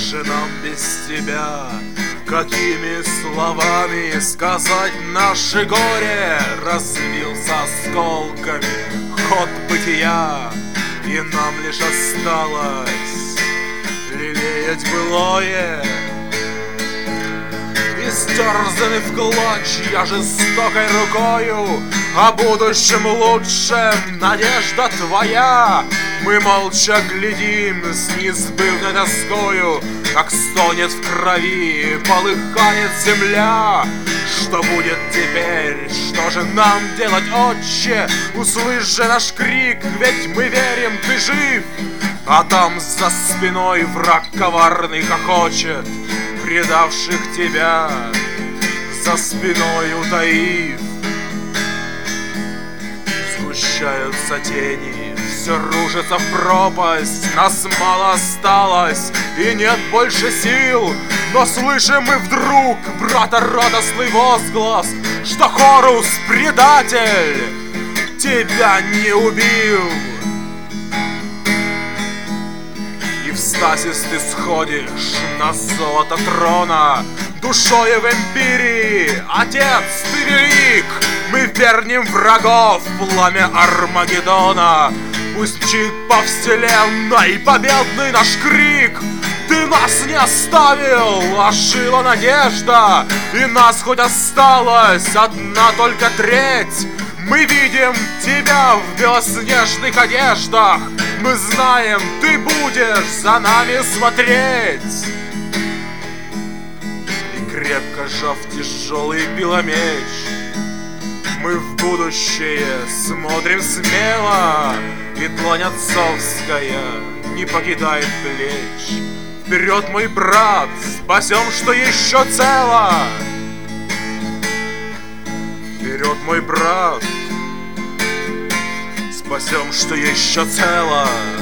же нам без тебя? Какими словами сказать наше горе? Разбился осколками ход бытия, и нам лишь осталось лелеять былое. Истерзаны в клочья жестокой рукою, о будущем лучшем надежда твоя. Мы молча глядим с неизбывной тоскою, как стонет в крови, полыхает земля. Что будет теперь? Что же нам делать, отче? Услышь же наш крик, ведь мы верим, ты жив. А там за спиной враг коварный хохочет, предавших тебя за спиной утаив. Сгущаются тени, все рушится в пропасть, нас мало осталось и нет больше сил. Но слышим мы вдруг, брата, радостный возглас, что Хорус, предатель, тебя не убил. И в стасис ты сходишь на золото трона, душою в империи, Отец, ты велик. Мы вернем врагов в пламя Армагеддона. Пусть мчит по вселенной победный наш крик. Ты нас не оставил, а жила надежда, и нас хоть осталась одна только треть. Мы видим тебя в белоснежных одеждах, мы знаем, ты будешь за нами смотреть. И крепко сжав тяжелый пиломеч, мы в будущее смотрим смело, и длань отцовская не покидает плеч. Вперед, мой брат, спасем, что еще цело. Вперед, мой брат, спасем, что еще цело.